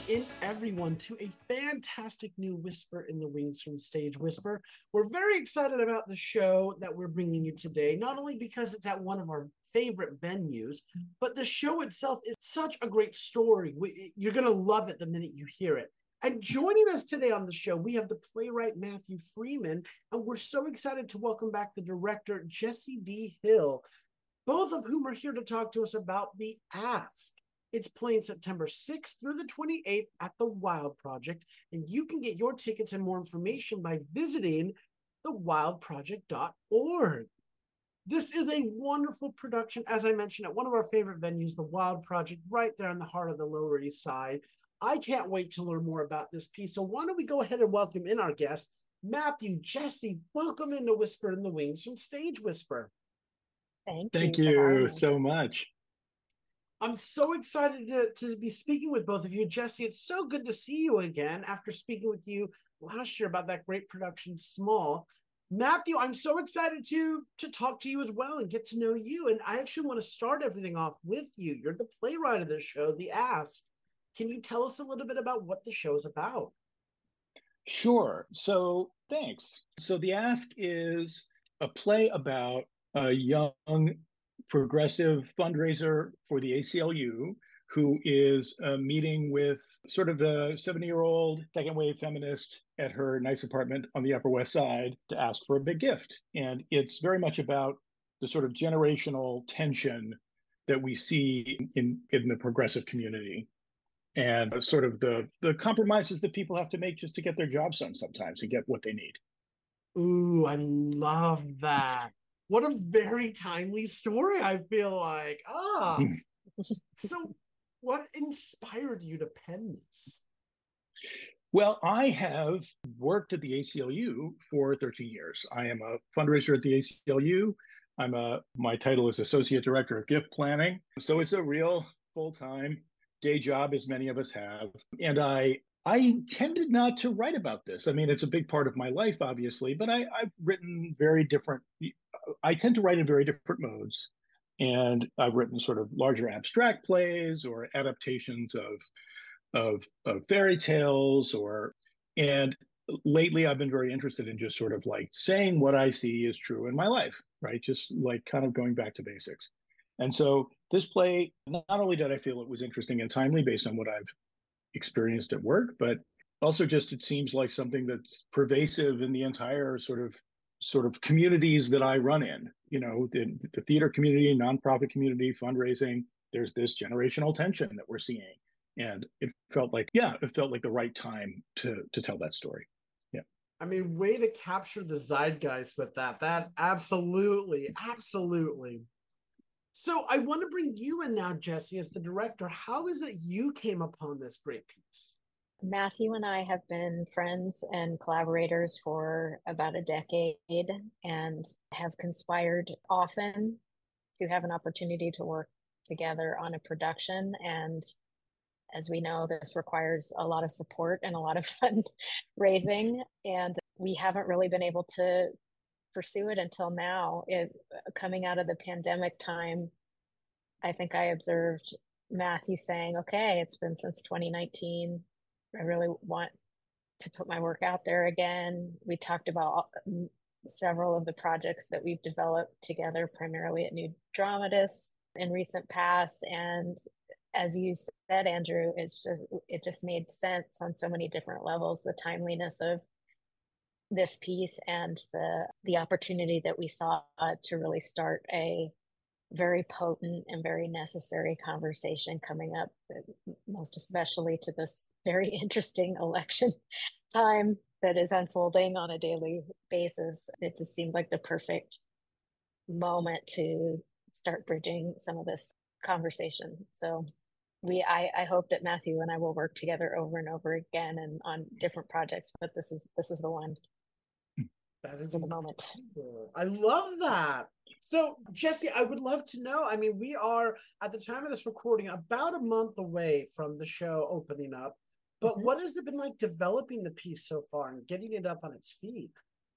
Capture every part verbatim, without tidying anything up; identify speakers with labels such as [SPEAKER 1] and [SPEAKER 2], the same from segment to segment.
[SPEAKER 1] in everyone to a fantastic new Whisper in the Wings from Stage Whisper. We're very excited about the show that we're bringing you today, not only because it's at one of our favorite venues, but the show itself is such a great story. We, you're going to love it the minute you hear it. And joining us today on the show, we have the playwright Matthew Freeman, and we're so excited to welcome back the director Jesse D. Hill, both of whom are here to talk to us about The Ask. It's playing September sixth through the twenty-eighth at the Wild Project, and you can get your tickets and more information by visiting the wild project dot org. This is a wonderful production, as I mentioned, at one of our favorite venues, the Wild Project, right there in the heart of the Lower East Side. I can't wait to learn more about this piece, so why don't we go ahead and welcome in our guests, Matthew, Jesse, welcome into Whisper in the Wings from Stage Whisper.
[SPEAKER 2] Thank
[SPEAKER 3] Thank
[SPEAKER 2] you for having
[SPEAKER 3] you
[SPEAKER 2] us.
[SPEAKER 3] so much.
[SPEAKER 1] I'm so excited to, to be speaking with both of you. Jesse, it's so good to see you again after speaking with you last year about that great production, Small. Matthew, I'm so excited to, to talk to you as well and get to know you. And I actually want to start everything off with you. You're the playwright of the show, The Ask. Can you tell us a little bit about what the show's about?
[SPEAKER 3] Sure. So thanks. So The Ask is a play about a young progressive fundraiser for the A C L U who is uh, meeting with sort of a seventy-year-old second wave feminist at her nice apartment on the Upper West Side to ask for a big gift. And it's very much about the sort of generational tension that we see in, in the progressive community and sort of the, the compromises that people have to make just to get their jobs done sometimes and get what they need.
[SPEAKER 1] Ooh, I love that. What a very timely story, I feel like. Ah, so what inspired you to pen this?
[SPEAKER 3] Well, I have worked at the A C L U for thirteen years. I am a fundraiser at the A C L U. I'm a my title is Associate Director of Gift Planning. So it's a real full-time day job, as many of us have. And I I tended not to write about this. I mean, it's a big part of my life, obviously, but I, I've written very different, I tend to write in very different modes. And I've written sort of larger abstract plays or adaptations of of, of fairy tales or and lately I've been very interested in just sort of like saying what I see is true in my life, right? Just like kind of going back to basics. And so this play, not only did I feel it was interesting and timely based on what I've experienced at work, but also just it seems like something that's pervasive in the entire sort of sort of communities that I run in, you know, the, the theater community, nonprofit community, fundraising. There's this generational tension that we're seeing. And it felt like, yeah, it felt like the right time to to tell that story. Yeah.
[SPEAKER 1] I mean, way to capture the zeitgeist with that. That absolutely, absolutely. So I want to bring you in now, Jesse, as the director. How is it you came upon this great piece?
[SPEAKER 2] Matthew and I have been friends and collaborators for about a decade and have conspired often to have an opportunity to work together on a production. And as we know, this requires a lot of support and a lot of fundraising. And we haven't really been able to pursue it until now. It, coming out of the pandemic time, I think I observed Matthew saying, okay, it's been since twenty nineteen. I really want to put my work out there again. We talked about several of the projects that we've developed together, primarily at New Dramatists in recent past. And as you said, Andrew, it's just it just made sense on so many different levels, the timeliness of this piece and the the opportunity that we saw to really start a very potent and very necessary conversation coming up, most especially to this very interesting election time that is unfolding on a daily basis. It just seemed like the perfect moment to start bridging some of this conversation. So we I, I hope that Matthew and I will work together over and over again and on different projects, but this is this is the one.
[SPEAKER 1] That is
[SPEAKER 2] for the moment.
[SPEAKER 1] I love that. So, Jesse, I would love to know. I mean, we are at the time of this recording about a month away from the show opening up. But
[SPEAKER 2] Mhm.
[SPEAKER 1] what has it been like developing the piece so far and getting it up on its feet?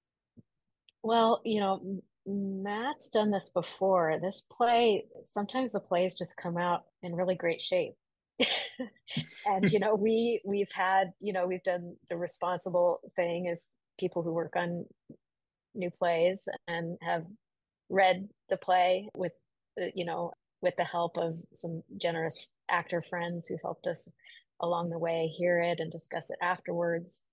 [SPEAKER 2] Well, you know, Matt's done this before. This play, sometimes the plays just come out in really great shape. And, you know, we, we've had, you know, we've done the responsible thing as people who work on new plays and have read the play with, you know, with the help of some generous actor friends who've helped us along the way hear it and discuss it afterwards.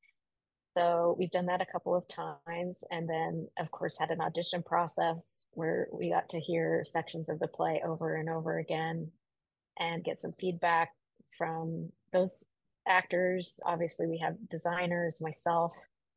[SPEAKER 2] So we've done that a couple of times. And then, of course, had an audition process where we got to hear sections of the play over and over again and get some feedback from those actors. Obviously, we have designers, myself,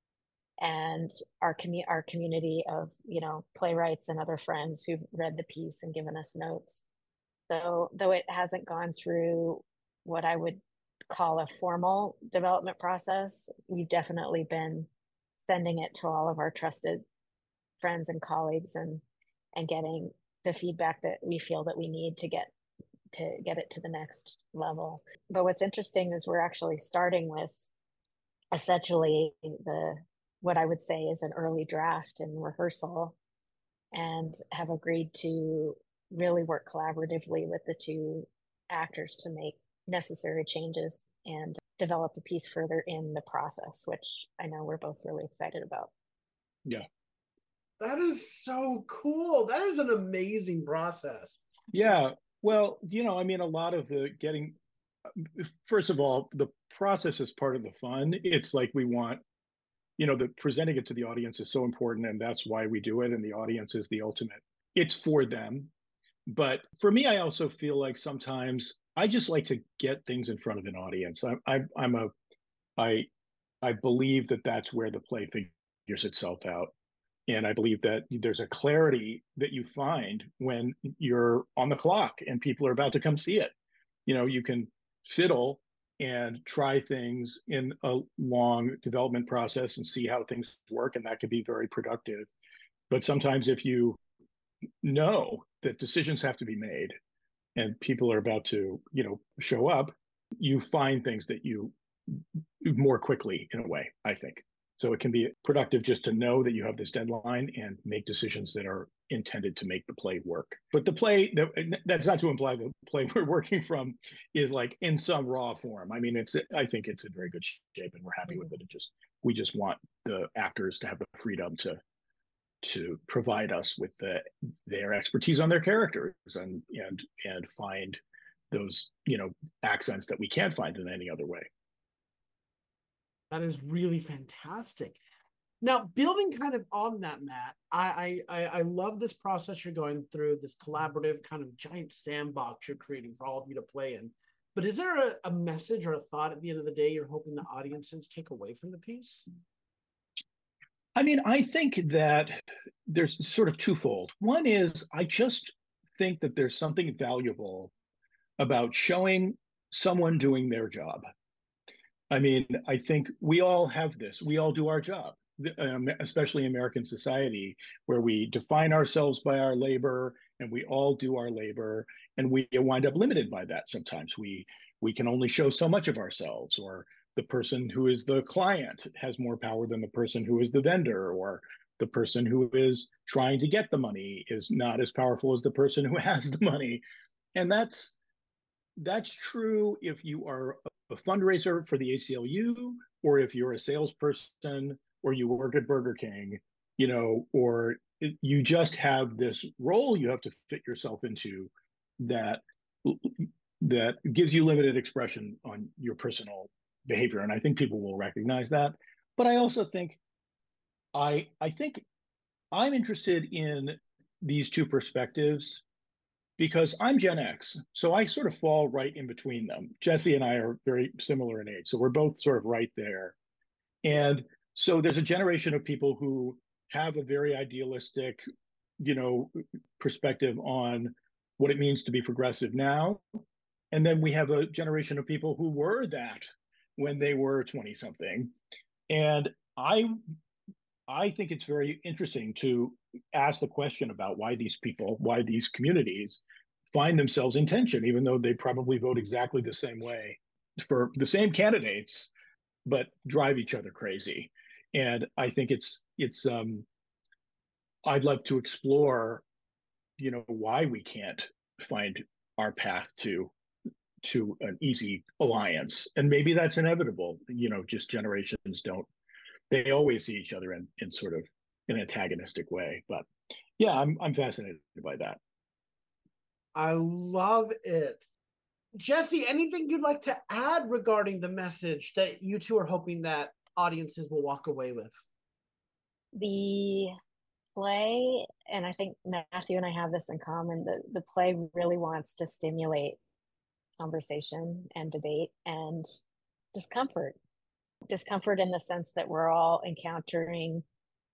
[SPEAKER 2] and our commu- our community of, you know, playwrights and other friends who've read the piece and given us notes. So though it hasn't gone through what I would call a formal development process, we've definitely been sending it to all of our trusted friends and colleagues and and getting the feedback that we feel that we need to get to get it to the next level. But what's interesting is we're actually starting with essentially the what I would say is an early draft and rehearsal, and have agreed to really work collaboratively with the two actors to make necessary changes and develop the piece further in the process, which I know we're both really excited about.
[SPEAKER 3] Yeah.
[SPEAKER 1] That is so cool. That is an amazing process.
[SPEAKER 3] Yeah. Well, you know, I mean, a lot of the getting, first of all, the process is part of the fun. It's like we want, you know, the presenting it to the audience is so important, and that's why we do it. And the audience is the ultimate. It's for them. But for me, I also feel like sometimes I just like to get things in front of an audience. I, I, I'm a, I, I believe that that's where the play figures itself out. And I believe that there's a clarity that you find when you're on the clock and people are about to come see it. You know, you can fiddle and try things in a long development process and see how things work, and that can be very productive. But sometimes if you know that decisions have to be made and people are about to, you know, show up, you find things that you more quickly in a way, I think. So it can be productive just to know that you have this deadline and make decisions that are intended to make the play work. But the play, that's not to imply the play we're working from is like in some raw form. I mean, it's, I think it's in very good shape and we're happy with it. It just, we just want the actors to have the freedom to to provide us with the, their expertise on their characters and and and find those, you know, accents that we can't find in any other way.
[SPEAKER 1] That is really fantastic. Now, building kind of on that, Matt, I, I I love this process you're going through, this collaborative kind of giant sandbox you're creating for all of you to play in. But is there a, a message or a thought at the end of the day you're hoping the audiences take away from the piece?
[SPEAKER 3] I mean, I think that there's sort of twofold. One is I just think that there's something valuable about showing someone doing their job. I mean, I think we all have this. We all do our job, um, especially in American society, where we define ourselves by our labor and we all do our labor, and we wind up limited by that. Sometimes we we can only show so much of ourselves, or the person who is the client has more power than the person who is the vendor, or the person who is trying to get the money is not as powerful as the person who has the money. And that's that's true if you are a fundraiser for the A C L U, or if you're a salesperson, or you work at Burger King, you know, or you just have this role you have to fit yourself into that that gives you limited expression on your personal behavior. And I think people will recognize that. But I also think I I think I'm interested in these two perspectives because I'm Gen X, so I sort of fall right in between them. Jesse and I are very similar in age, so we're both sort of right there. And so there's a generation of people who have a very idealistic, you know, perspective on what it means to be progressive now. And then we have a generation of people who were that when they were twenty something. And I I think it's very interesting to ask the question about why these people, why these communities find themselves in tension, even though they probably vote exactly the same way for the same candidates, but drive each other crazy. And I think it's it's um, I'd love to explore, you know, why we can't find our path to to an easy alliance. And maybe that's inevitable. You know, just generations don't, they always see each other in, in sort of an antagonistic way. But yeah, I'm I'm fascinated by that.
[SPEAKER 1] I love it. Jesse, anything you'd like to add regarding the message that you two are hoping that audiences will walk away with?
[SPEAKER 2] The play, and I think Matthew and I have this in common, the, the play really wants to stimulate conversation and debate and discomfort. Discomfort in the sense that we're all encountering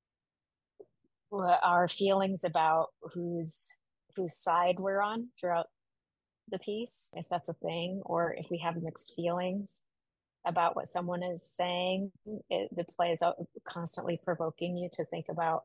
[SPEAKER 2] our feelings about whose whose side we're on throughout the piece, if that's a thing, or if we have mixed feelings about what someone is saying. It, the play is constantly provoking you to think about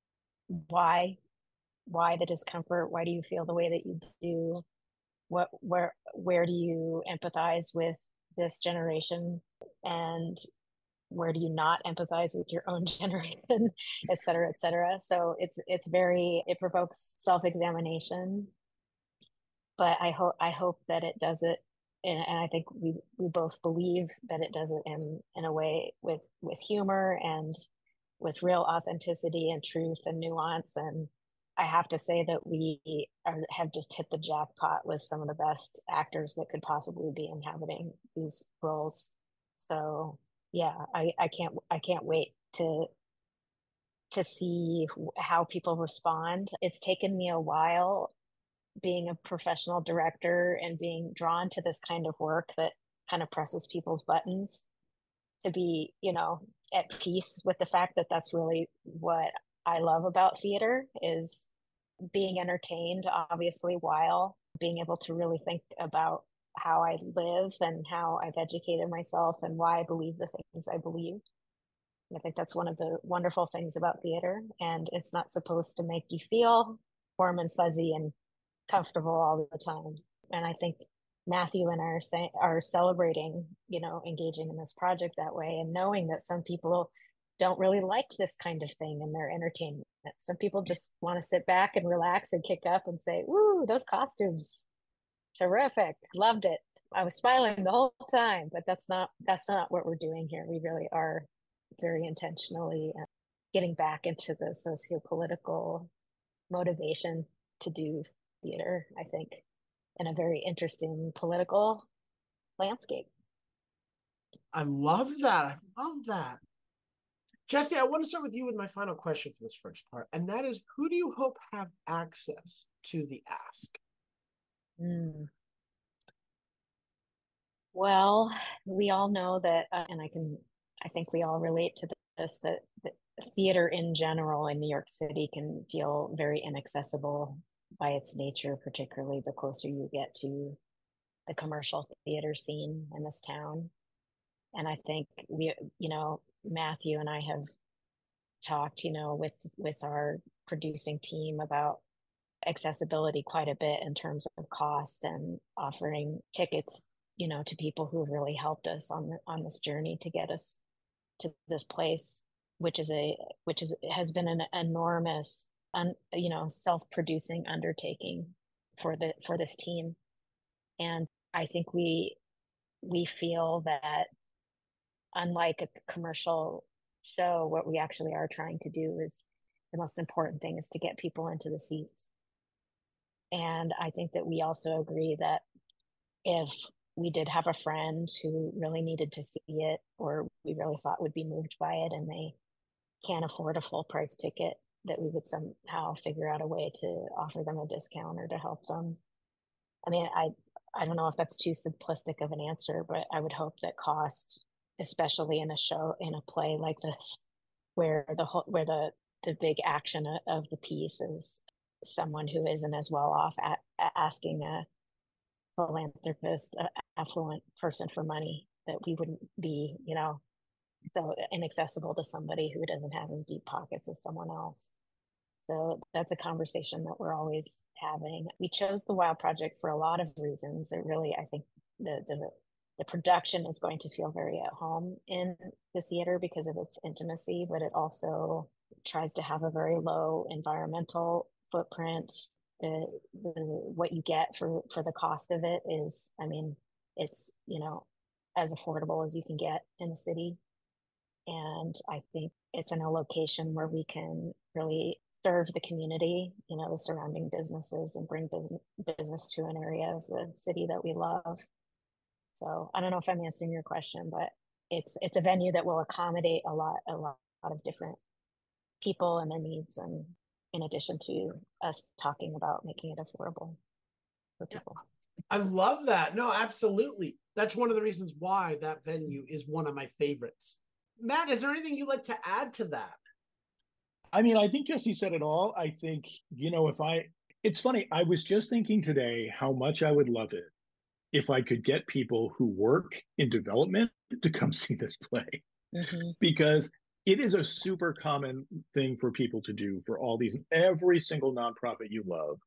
[SPEAKER 2] why why the discomfort, why do you feel the way that you do, what where where do you empathize with this generation, and where do you not empathize with your own generation, et cetera, et cetera. So it's it's very, it provokes self-examination, but I hope I hope that it does it, and, and I think we we both believe that it does it in in a way with with humor and with real authenticity and truth and nuance. And I have to say that we are, have just hit the jackpot with some of the best actors that could possibly be inhabiting these roles. So yeah, I, I can't I can't wait to to see how people respond. It's taken me a while, being a professional director and being drawn to this kind of work that kind of presses people's buttons, to be, you know, at peace with the fact that that's really what I love about theater, is being entertained, obviously, while being able to really think about how I live and how I've educated myself and why I believe the things I believe. And I think that's one of the wonderful things about theater. And it's not supposed to make you feel warm and fuzzy and comfortable all the time. And I think Matthew and I are saying, are celebrating, you know, engaging in this project that way, and knowing that some people don't really like this kind of thing in their entertainment. Some people just want to sit back and relax and kick up and say, "Woo, those costumes, terrific, loved it. I was smiling the whole time." But that's not that's not what we're doing here. We really are very intentionally getting back into the socio-political motivation to do theater, I think, in a very interesting political landscape.
[SPEAKER 1] I love that. I love that. Jesse, I want to start with you with my final question for this first part, and that is, who do you hope have access to the ask?
[SPEAKER 2] Mm. Well, we all know that, uh, and I can, I think we all relate to this, that, that theater in general in New York City can feel very inaccessible by its nature, particularly the closer you get to the commercial theater scene in this town. And I think we, you know, Matthew and I have talked, you know, with with our producing team about accessibility quite a bit in terms of cost, and offering tickets, you know, to people who have really helped us on the, on this journey to get us to this place, which is a which is has been an enormous, un, you know, self-producing undertaking for the for this team. And I think we we feel that, unlike a commercial show, what we actually are trying to do is, the most important thing is to get people into the seats. And I think that we also agree that if we did have a friend who really needed to see it, or we really thought would be moved by it, and they can't afford a full price ticket, that we would somehow figure out a way to offer them a discount or to help them. I mean, I I don't know if that's too simplistic of an answer, but I would hope that cost, especially in a show, in a play like this, where the whole, where the the big action of the piece is someone who isn't as well off, at, at asking a philanthropist, a affluent person for money, that we wouldn't be, you know, so inaccessible to somebody who doesn't have as deep pockets as someone else. So that's a conversation that we're always having. We chose the WOW Project for a lot of reasons. It really, I think the the the production is going to feel very at home in the theater because of its intimacy, but it also tries to have a very low environmental footprint. The, the what you get for for the cost of it is, I mean, it's, you know, as affordable as you can get in the city. And I think it's in a location where we can really serve the community, you know, the surrounding businesses, and bring business business to an area of the city that we love. So I don't know if I'm answering your question, but it's it's a venue that will accommodate a lot a lot, a lot of different people and their needs, and in addition to us talking about making it affordable for people.
[SPEAKER 1] I love that. No, absolutely. That's one of the reasons why that venue is one of my favorites. Matt, is there anything you'd like to add to that?
[SPEAKER 3] I mean, I think Jesse said it all. I think, you know, if I, it's funny, I was just thinking today how much I would love it if I could get people who work in development to come see this play. Mm-hmm. Because it is a super common thing for people to do, for all these, every single nonprofit you love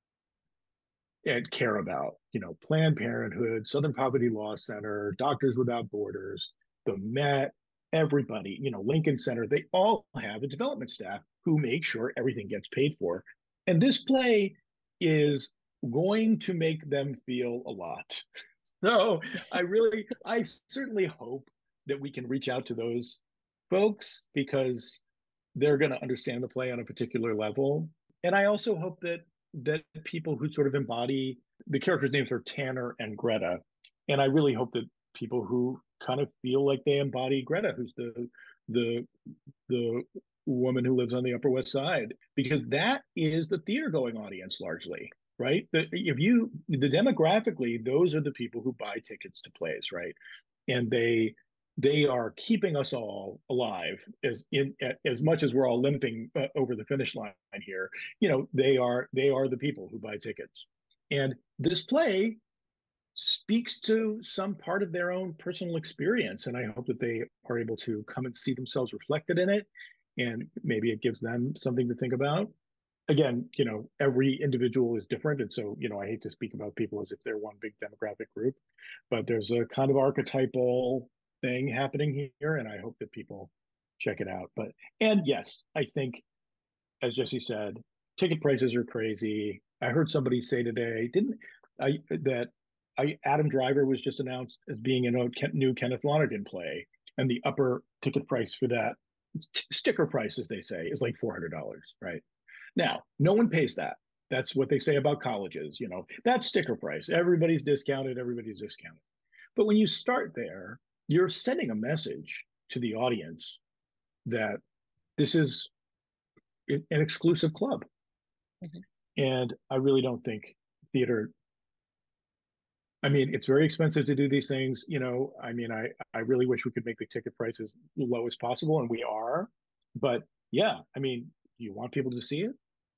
[SPEAKER 3] and care about, you know, Planned Parenthood, Southern Poverty Law Center, Doctors Without Borders, the Met, everybody, you know, Lincoln Center, they all have a development staff who make sure everything gets paid for. And this play is going to make them feel a lot. So I really, I certainly hope that we can reach out to those folks, because they're going to understand the play on a particular level. And I also hope that that people who sort of embody, the characters' names are Tanner and Greta. And I really hope that people who kind of feel like they embody Greta, who's the the the woman who lives on the Upper West Side, because that is the theater going audience largely, right? The, if you the demographically, those are the people who buy tickets to plays, right? And they they are keeping us all alive as in as much as we're all limping uh, over the finish line here. You know, they are they are the people who buy tickets, and this play speaks to some part of their own personal experience, and I hope that they are able to come and see themselves reflected in it, and maybe it gives them something to think about. Again, you know, every individual is different, and so, you know, I hate to speak about people as if they're one big demographic group, but there's a kind of archetypal thing happening here, and I hope that people check it out. But and yes, I think, as Jesse said, ticket prices are crazy. I heard somebody say today, didn't I, that I, Adam Driver was just announced as being in a new Kenneth Lonergan play, and the upper ticket price for that, sticker price, as they say, is like four hundred dollars, right? Now, no one pays that. That's what they say about colleges, you know, that's sticker price. Everybody's discounted, everybody's discounted. But when you start there, you're sending a message to the audience that this is an exclusive club. Mm-hmm. And I really don't think theater, I mean, it's very expensive to do these things. You know, I mean, I, I really wish we could make the ticket prices low as possible, and we are. But yeah, I mean, you want people to see it,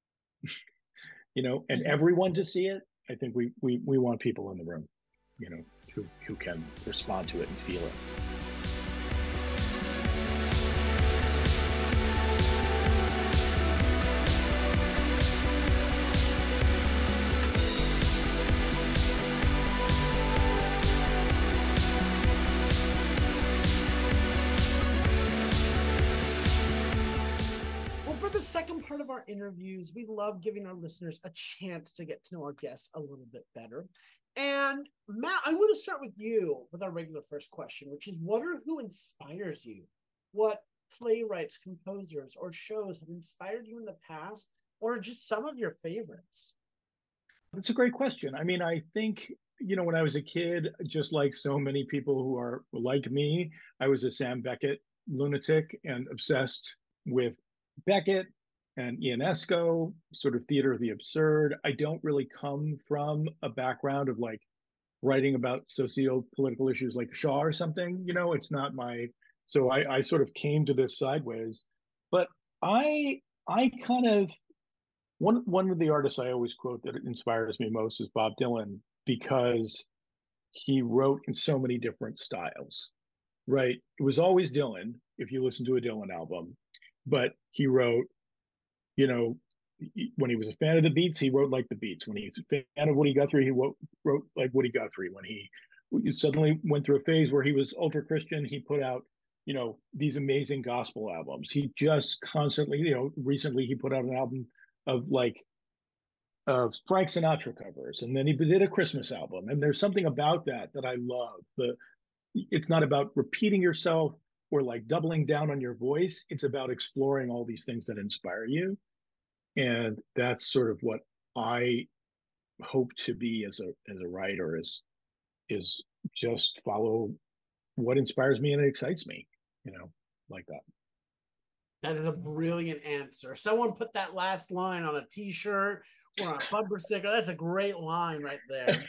[SPEAKER 3] you know, and mm-hmm. everyone to see it. I think we, we, we want people in the room, you know, who, who can respond to it and feel it.
[SPEAKER 1] Part of our interviews, we love giving our listeners a chance to get to know our guests a little bit better. And Matt, I want to start with you with our regular first question, which is, what or who inspires you? What playwrights, composers, or shows have inspired you in the past, or just some of your favorites?
[SPEAKER 3] That's a great question. I mean, I think, you know, when I was a kid, just like so many people who are like me, I was a Sam Beckett lunatic and obsessed with Beckett and Ionesco, sort of theater of the absurd. I don't really come from a background of like writing about socio-political issues like Shaw or something, you know, it's not my, so I, I sort of came to this sideways. But I I kind of, one, one of the artists I always quote that inspires me most is Bob Dylan, because he wrote in so many different styles, right? It was always Dylan, if you listen to a Dylan album, but he wrote, you know, when he was a fan of the Beats, he wrote like the Beats. When he's a fan of Woody Guthrie, he wrote, wrote like Woody Guthrie. When he suddenly went through a phase where he was ultra Christian, he put out, you know, these amazing gospel albums. He just constantly, you know, recently he put out an album of like of Frank Sinatra covers, and then he did a Christmas album. And there's something about that that I love. The it's not about repeating yourself or like doubling down on your voice. It's about exploring all these things that inspire you. And that's sort of what I hope to be as a as a writer is is just follow what inspires me and it excites me, you know, like that.
[SPEAKER 1] That is a brilliant answer. Someone put that last line on a t-shirt or on a bumper sticker. That's a great line right there.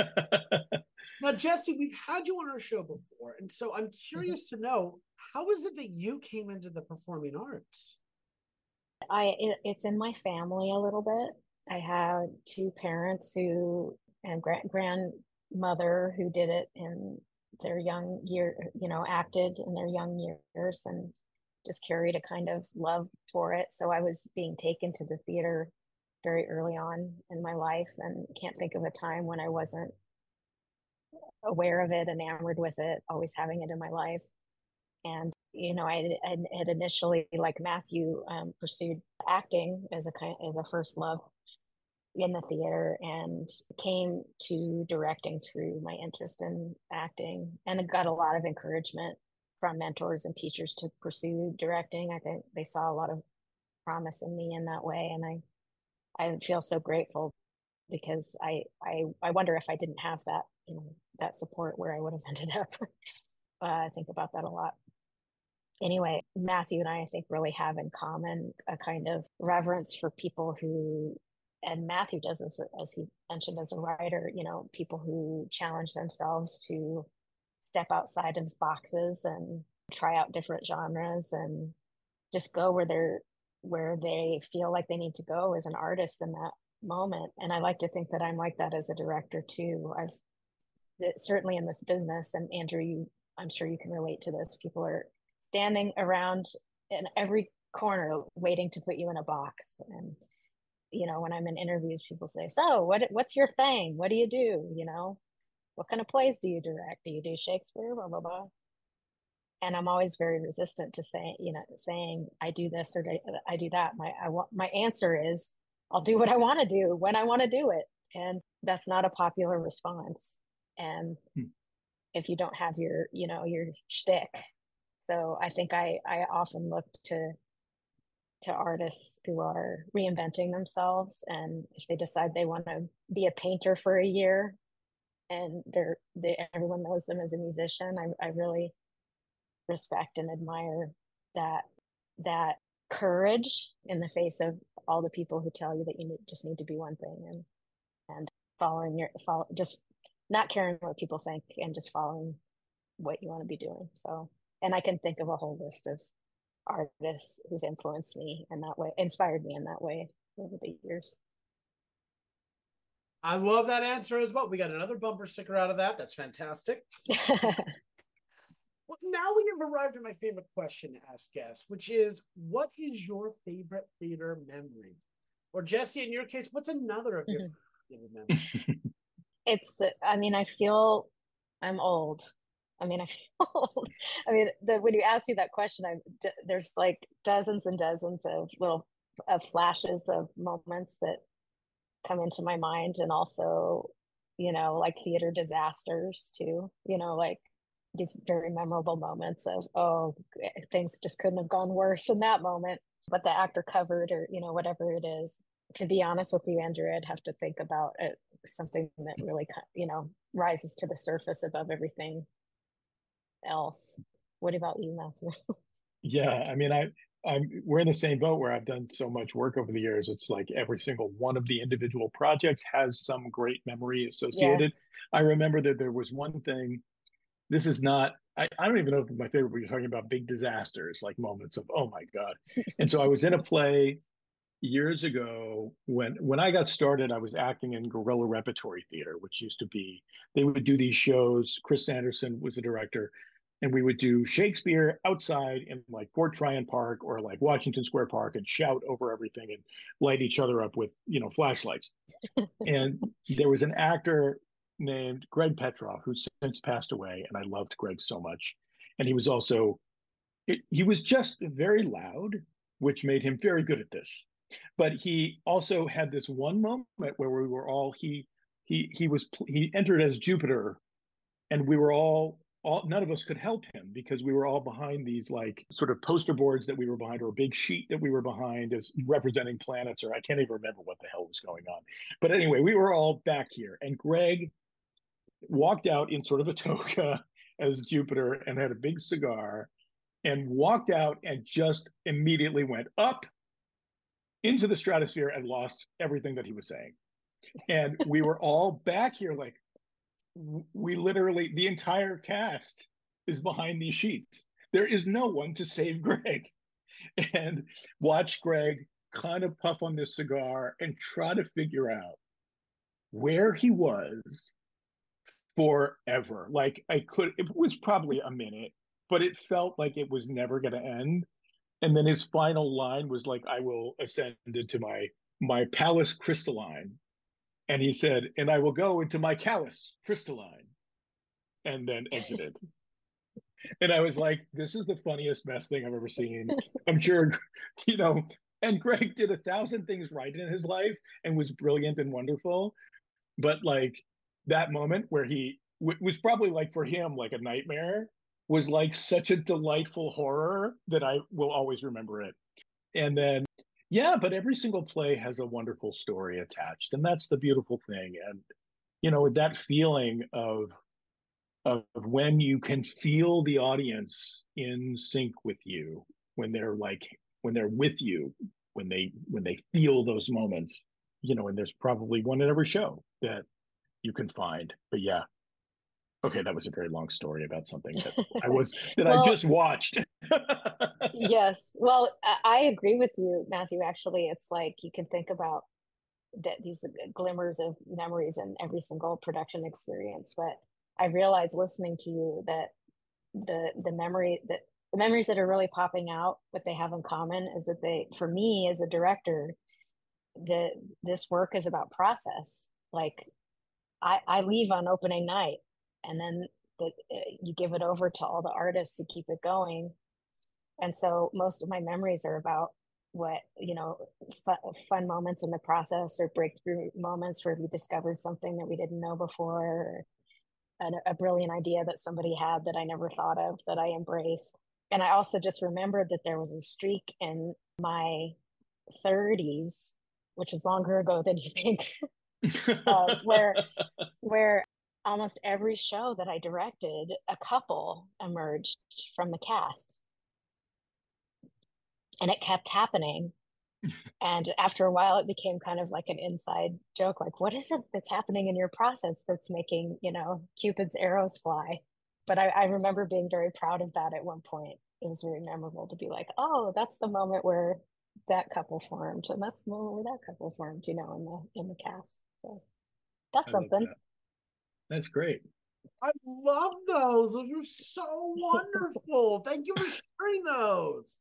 [SPEAKER 1] Now, Jesse, we've had you on our show before, and so I'm curious mm-hmm. to know, how is it that you came into the performing arts?
[SPEAKER 2] I it, it's in my family a little bit. I had two parents who and grand grandmother who did it in their young year, you know, acted in their young years and just carried a kind of love for it. So I was being taken to the theater very early on in my life, and can't think of a time when I wasn't aware of it, enamored with it, always having it in my life. And, you know, I had, had initially, like Matthew, um, pursued acting as a kind as a first love in the theater, and came to directing through my interest in acting, and got a lot of encouragement from mentors and teachers to pursue directing. I think they saw a lot of promise in me in that way. And I, I feel so grateful, because I, I, I wonder if I didn't have that, you know, that support, where I would have ended up. uh, I think about that a lot. Anyway, Matthew and I, I think, really have in common a kind of reverence for people who, and Matthew does this, as he mentioned, as a writer, you know, people who challenge themselves to step outside of boxes and try out different genres and just go where they're, where they feel like they need to go as an artist in that moment. And I like to think that I'm like that as a director too. I've certainly in this business, and Andrew, you, I'm sure you can relate to this. People are standing around in every corner waiting to put you in a box. And, you know, when I'm in interviews, people say, so what, what's your thing? What do you do? You know, what kind of plays do you direct? Do you do Shakespeare? Blah, blah, blah. And I'm always very resistant to saying, you know, saying I do this or I do that. My, I want, my answer is I'll do what I want to do when I want to do it. And that's not a popular response. And hmm. if you don't have your, you know, your shtick. So I think I, I often look to, to artists who are reinventing themselves. And if they decide they want to be a painter for a year, and they're, they, everyone knows them as a musician, I, I really respect and admire that, that courage in the face of all the people who tell you that you need, just need to be one thing, and, and following your, follow, just not caring what people think and just following what you want to be doing. So, and I can think of a whole list of artists who've influenced me in that way, inspired me in that way over the years.
[SPEAKER 1] I love that answer as well. We got another bumper sticker out of that. That's fantastic. Well, now we have arrived at my favorite question to ask guests, which is, what is your favorite theater memory? Or Jesse, in your case, what's another of your mm-hmm. favorite memories?
[SPEAKER 2] It's, I mean, I feel I'm old. I mean, I feel old. I mean, the, when you ask me that question, I, d- there's like dozens and dozens of little of flashes of moments that come into my mind. And also, you know, like theater disasters too, you know, like these very memorable moments of, oh, things just couldn't have gone worse in that moment, but the actor covered, or, you know, whatever it is. To be honest with you, Andrew, I'd have to think about it, something that really, you know, rises to the surface above everything else. What about you, Matthew?
[SPEAKER 3] Yeah, I mean, I, I'm, we're in the same boat where I've done so much work over the years. It's like every single one of the individual projects has some great memory associated. Yeah. I remember that there was one thing, this is not, I, I don't even know if it's my favorite, but you're talking about big disasters, like moments of, oh my God. And so I was in a play years ago when when I got started. I was acting in Guerrilla Repertory Theater, which used to be, they would do these shows. Chris Sanderson was the director, and we would do Shakespeare outside in like Fort Tryon Park or like Washington Square Park, and shout over everything and light each other up with, you know, flashlights. And there was an actor named Greg Petrov who's since passed away, and I loved Greg so much. And he was also, it, he was just very loud, which made him very good at this. But he also had this one moment where we were all he he he was he entered as Jupiter, and we were all all none of us could help him because we were all behind these like sort of poster boards that we were behind, or a big sheet that we were behind as representing planets, or I can't even remember what the hell was going on. But anyway, we were all back here, and Greg walked out in sort of a toga as Jupiter and had a big cigar and walked out and just immediately went up into the stratosphere and lost everything that he was saying. And we were all back here like, we literally, the entire cast is behind these sheets. There is no one to save Greg. And watch Greg kind of puff on this cigar and try to figure out where he was forever. Like I could, it was probably a minute, but it felt like it was never going to end. And then his final line was like, I will ascend into my my palace crystalline. And he said, and I will go into my callus crystalline, and then exited. And I was like, this is the funniest mess thing I've ever seen. I'm sure, you know, and Greg did a thousand things right in his life and was brilliant and wonderful. But like that moment where he w- was probably like for him, like a nightmare, was like such a delightful horror that I will always remember it. And then, yeah, but every single play has a wonderful story attached. And that's the beautiful thing. And, you know, that feeling of, of when you can feel the audience in sync with you, when they're like, when they're with you, when they, when they feel those moments, you know, and there's probably one in every show that you can find. But yeah, okay, that was a very long story about something that I was that well, I just watched.
[SPEAKER 2] Yes, well, I agree with you, Matthew. Actually, it's like you can think about that these glimmers of memories in every single production experience. But I realized listening to you that the the memory that the memories that are really popping out, what they have in common is that they, for me as a director, the this work is about process. Like I, I leave on opening night, and then the, you give it over to all the artists who keep it going. And so most of my memories are about what, you know, fun, fun moments in the process, or breakthrough moments where we discovered something that we didn't know before, or a, a brilliant idea that somebody had that I never thought of, that I embraced. And I also just remembered that there was a streak in my thirties, which is longer ago than you think, uh, where where almost every show that I directed, a couple emerged from the cast. And it kept happening. And after a while, it became kind of like an inside joke, like, what is it that's happening in your process that's making, you know, Cupid's arrows fly? But I, I remember being very proud of that at one point. It was very memorable to be like, oh, that's the moment where that couple formed, and that's the moment where that couple formed, you know, in the in the cast. So that's I something.
[SPEAKER 3] That. That's great.
[SPEAKER 1] I love those. Those are so wonderful. Thank you for sharing those.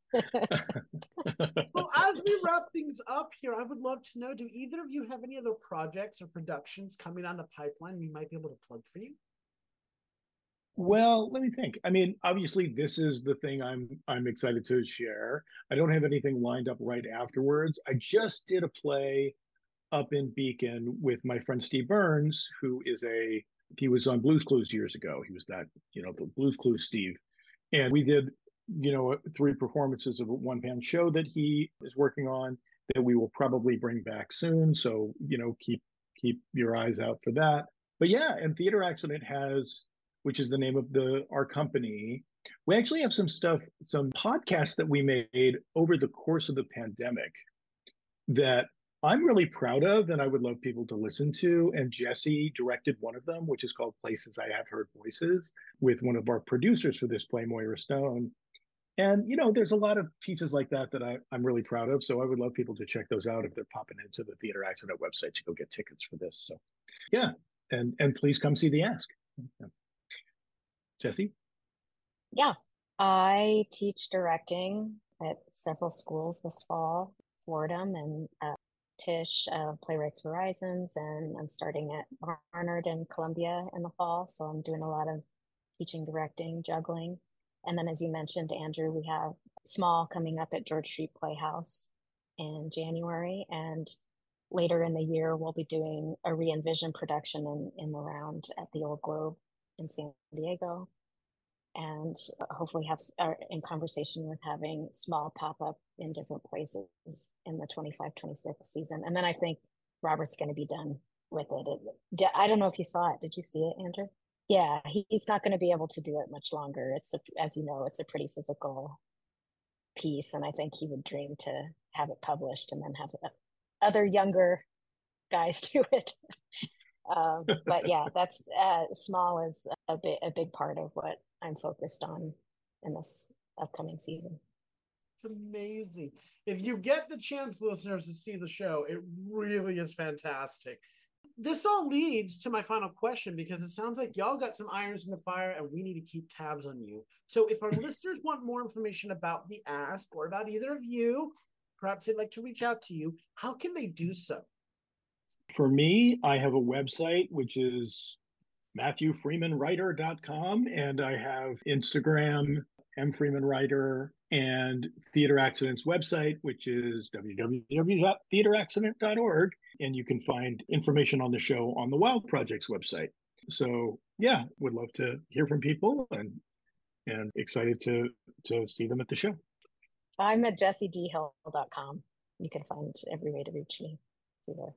[SPEAKER 1] Well, as we wrap things up here, I would love to know, do either of you have any other projects or productions coming on the pipeline we might be able to plug for you?
[SPEAKER 3] Well, let me think. I mean, obviously, this is the thing I'm I'm excited to share. I don't have anything lined up right afterwards. I just did a play up in Beacon with my friend Steve Burns, who is a he was on Blue's Clues years ago. He was that, you know, the Blue's Clues Steve. And we did, you know, three performances of a one-man show that he is working on that we will probably bring back soon. So, you know, keep keep your eyes out for that. But yeah, and Theater Accident has, which is the name of the our company. We actually have some stuff, some podcasts that we made over the course of the pandemic that I'm really proud of, and I would love people to listen to. And Jesse directed one of them, which is called Places I Have Heard Voices, with one of our producers for this play, Moira Stone. And, you know, there's a lot of pieces like that that I, I'm really proud of. So I would love people to check those out if they're popping into the Theater Accident website to go get tickets for this. So, yeah. And, and please come see The Ask. Yeah. Jesse?
[SPEAKER 2] Yeah. I teach directing at several schools this fall, Fordham and uh, Tisch, uh, Playwrights Horizons, and I'm starting at Barnard in Columbia in the fall. So I'm doing a lot of teaching, directing, juggling. And then, as you mentioned, Andrew, we have Small coming up at George Street Playhouse in January. And later in the year, we'll be doing a re-envision production in, in the round at the Old Globe in San Diego. And hopefully have are in conversation with having small pop-up in different places in the twenty-five twenty-six season. And then I think Robert's going to be done with it. it. I don't know if you saw it. Did you see it, Andrew? Yeah, he, he's not going to be able to do it much longer. It's, a, as you know, it's a pretty physical piece. And I think he would dream to have it published and then have other younger guys do it. um, but yeah, that's uh, small is a bit, a big part of what I'm focused on in this upcoming season.
[SPEAKER 1] It's amazing. If you get the chance, listeners, to see the show, it really is fantastic. This all leads to my final question, because it sounds like y'all got some irons in the fire and we need to keep tabs on you. So if our listeners want more information about the Ask or about either of you, perhaps they'd like to reach out to you, how can they do so?
[SPEAKER 3] For me, I have a website, which is matthew freeman writer dot com, and I have Instagram, M Freeman Writer, and Theater Accident's website, which is w w w dot theater accident dot org, and you can find information on the show on the Wild Project's website. So yeah, would love to hear from people, and and excited to to see them at the show.
[SPEAKER 2] I'm at jessie d hill dot com. You can find every way to reach me through there.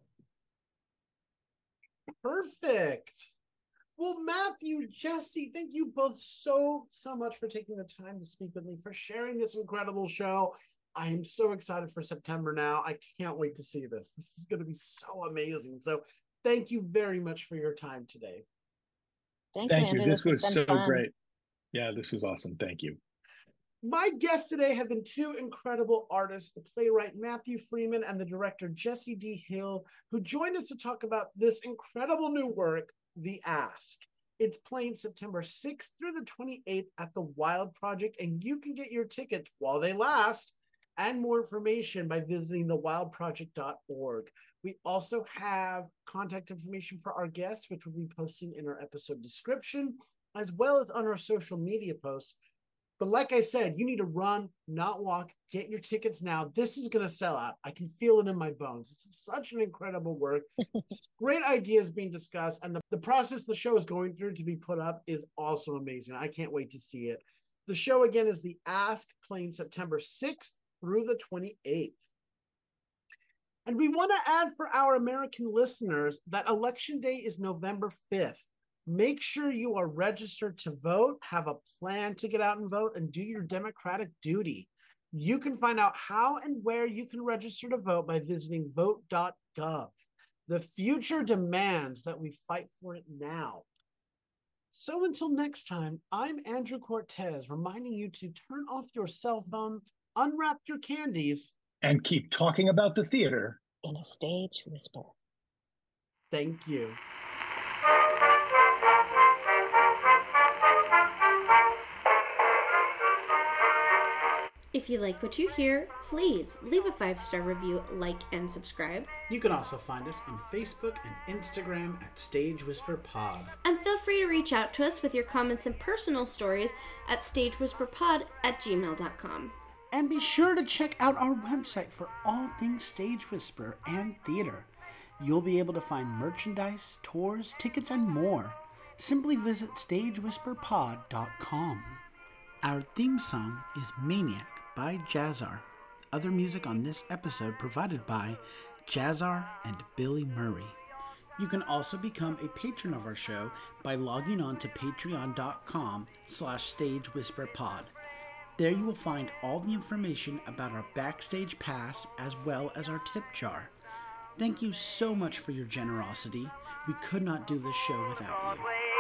[SPEAKER 1] Perfect. Well, Matthew, Jessie, thank you both so, so much for taking the time to speak with me, for sharing this incredible show. I am so excited for September now. I can't wait to see this. This is going to be so amazing. So thank you very much for your time today.
[SPEAKER 2] Thank,
[SPEAKER 3] thank
[SPEAKER 2] you,
[SPEAKER 3] you. This, this was so fun. Great. Yeah, this was awesome. Thank you.
[SPEAKER 1] My guests today have been two incredible artists, the playwright Matthew Freeman and the director Jessie D. Hill, who joined us to talk about this incredible new work, The Ask. It's playing September sixth through the twenty-eighth at the Wild Project, and you can get your tickets while they last and more information by visiting the wild project dot org. We also have contact information for our guests, which we'll be posting in our episode description, as well as on our social media posts. But like I said, you need to run, not walk. Get your tickets now. This is going to sell out. I can feel it in my bones. This is such an incredible work. Great ideas being discussed. And the, the process the show is going through to be put up is also amazing. I can't wait to see it. The show, again, is The Ask, playing September sixth through the twenty-eighth. And we want to add for our American listeners that Election Day is November fifth. Make sure you are registered to vote, have a plan to get out and vote, and do your democratic duty. You can find out how and where you can register to vote by visiting vote dot gov. The future demands that we fight for it now. So until next time, I'm Andrew Cortez, reminding you to turn off your cell phone, unwrap your candies,
[SPEAKER 3] and keep talking about the theater
[SPEAKER 2] in a stage whisper.
[SPEAKER 1] Thank you.
[SPEAKER 4] If you like what you hear, please leave a five-star review, like, and subscribe.
[SPEAKER 1] You can also find us on Facebook and Instagram at Stage Whisper Pod.
[SPEAKER 4] And feel free to reach out to us with your comments and personal stories at stage whisper pod at gmail dot com.
[SPEAKER 1] And be sure to check out our website for all things Stage Whisper and theater. You'll be able to find merchandise, tours, tickets, and more. Simply visit stage whisper pod dot com. Our theme song is Maniac by Jazzar. Other music on this episode provided by Jazzar and Billy Murray. You can also become a patron of our show by logging on to patreon dot com slash stage whisper pod. There you will find all the information about our backstage pass as well as our tip jar. Thank you so much for your generosity. We could not do this show without you.